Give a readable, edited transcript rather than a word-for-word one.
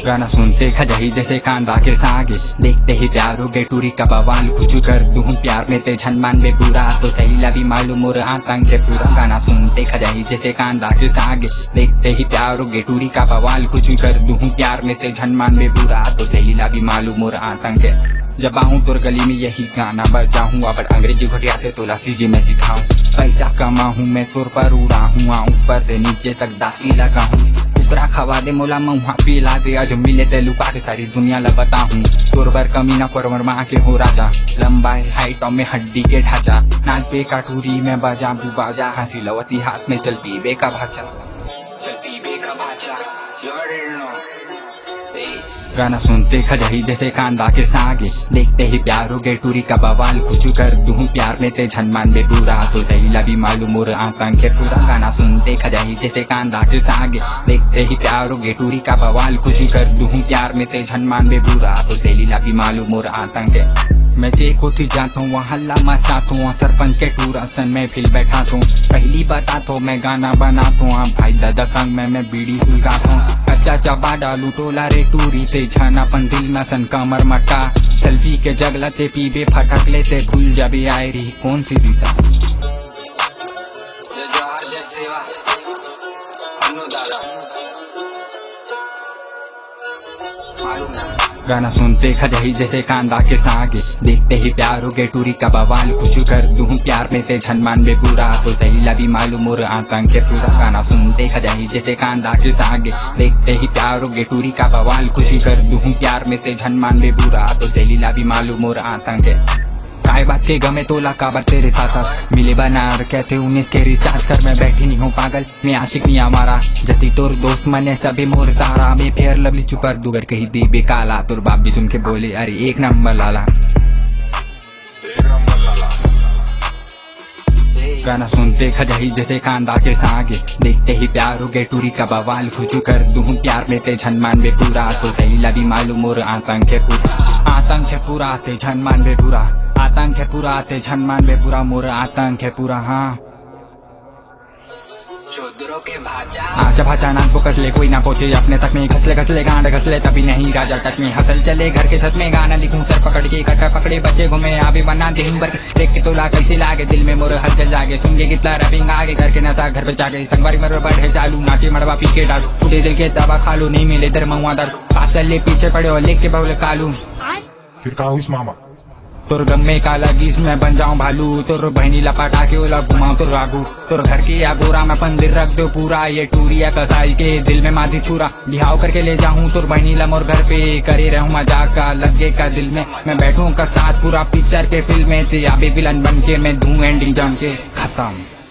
गाना सुनते खजाही जैसे कांदा के सागे, देखते ही प्यार हो गए टूरी का बवाल। कुछ कर दूं प्यार में ते झनमान में पूरा, तो सही भी मालूम मोर आतंक है पूरा। गाना सुनते खजाही जैसे कांदा के सागे, देखते ही प्यार हो गए टूरी का बवाल। कुछ कर दूं प्यार में ते झनमान में पूरा, तो सही भी मालूम मोर आतंक है। जब आऊं तोर गली में यही गाना बजाऊं, अब अंग्रेजी घटियाते तो लासी जी मैं सिखाऊं। पैसा कमाऊं मैं तोर पर उड़ाऊं, ऊपर से नीचे तक दासी लगाऊं। कुकरा खवा दे मोला मुहा पिला दे, आज मिले ते लुका के सारी दुनिया ला बताऊं। तोर बर कमीना परवर माँ के हो राजा, लंबाई हाइट में हड्डी के ढांचा। नाच पे काटूरी में बजा तू बाजा, हंसी लवती हाथ में चल पीबे का भाचा, चल पीबे का भाचा। गाना सुनते खजाही जैसे कांदा के सागे, देखते ही प्यार हो गए टूरी का बवाल। कुछ कर दूं प्यार में ते झनमान में पूरा, तो सही भी मालूम मोर आतंक है पूरा। गाना सुनते खजाही जैसे कांदा के सागे, देखते ही प्यार हो गए टूरी का बवाल। कुछ कर दूं प्यार में ते झनमान में पूरा, तो सही भी मालूम मोर आतंक है। मैं जे कोठी जाता हूँ वहाँ हल्ला मचाता हूँ, सरपंच के टूरा सन में फिर बैठा हूँ। पहली बताता हूँ मैं गाना बनाता हूँ, भाई दादा संग में बीड़ी सुलगाता हूँ। चाचा बाडा लुटोला रे टूरी ते छानापन दिल में सन कमर मटा। सेल्फी के जगलते पीबे फटक लेते, भूल जाबे आए रही कौन सी दिशा। गाना सुनते खजाही जैसे कांदा के सागे, देखते ही प्यार हो गए टूरी का बवाल। कुछ कर दूं प्यार में ते झनमान में पूरा, तो सही भी मालूम मोर आतंक है पूरा। गाना सुनते खजाही जैसे कांदा के सागे, देखते ही प्यार हो गए टूरी का बवाल। कुछ कर दूं प्यार में ते झनमान में पूरा, तो सही भी मालूम मोर आतंक है। काय बात के गमे तोला काबर तेरे साथ मिले बनार, कहते 19 के रिचार्ज कर। मैं बैठी नहीं हूँ पागल, मैं आशिक नहीं हमारा। जति तोर दोस्त मने सभी मोर सारा, मैं फेयर लवली चुपर दुगर कही दी बेकाला। तोर बाप भी सुन के बोले अरे एक नंबर लाला। गाना सुनते खजाही जैसे कांदा के सागे, देखते ही प्यार हो गए टूरी का बवाल। कुछ कर दूं प्यार में ते झनमान में पूरा, तो सही भी मालूम मोर आतंक है पूरा। आतंक है पूरा ते झनमान में पूरा, आतंक है पूरा ते झनमान में पूरा, मोर आतंक है पूरा। हाँ आजा भाचा नाक को कसले कोई ना पहुंचे अपने तक में। घसले गांड घसले तभी नहीं राजा टच में। हसल चले घर के छत में, गाना लिखूं सर पकड़ के, कटरा पकड़े बच्चे घूमे आबे बना दिन भर। देख के तोला कैसे लागे दिल में मोर हलचल जागे, सुन के कितना रबिंग आगे घर के नशा घर पे जागे। संगवारी मर बढ़े चालू नाचे मड़वा पी के डाल, टूटे दिल के दवा खा लो नहीं मिले दर महुआ दर। पासल ले पीछे पड़े और लेके बहुल कालू, फिर कहा हुई मामा तोर गम में काला गीस में बन जाऊं भालू। तोर बहनी लपाटा के ओला घुमाऊं तोर आगू, तोर घर के या गोरा में पंदिर रख दो पूरा। ये टूरिया कसाई के दिल में माधी छुरा, बिहाव करके ले जाऊं तोर बहनी ला मोर घर पे। करे रहूं मजाक का लगे का दिल में, मैं बैठूं का साथ पूरा पिक्चर के फिल्म में। आबे विलन बन के मैं दूं एंडिंग जान के खत्म।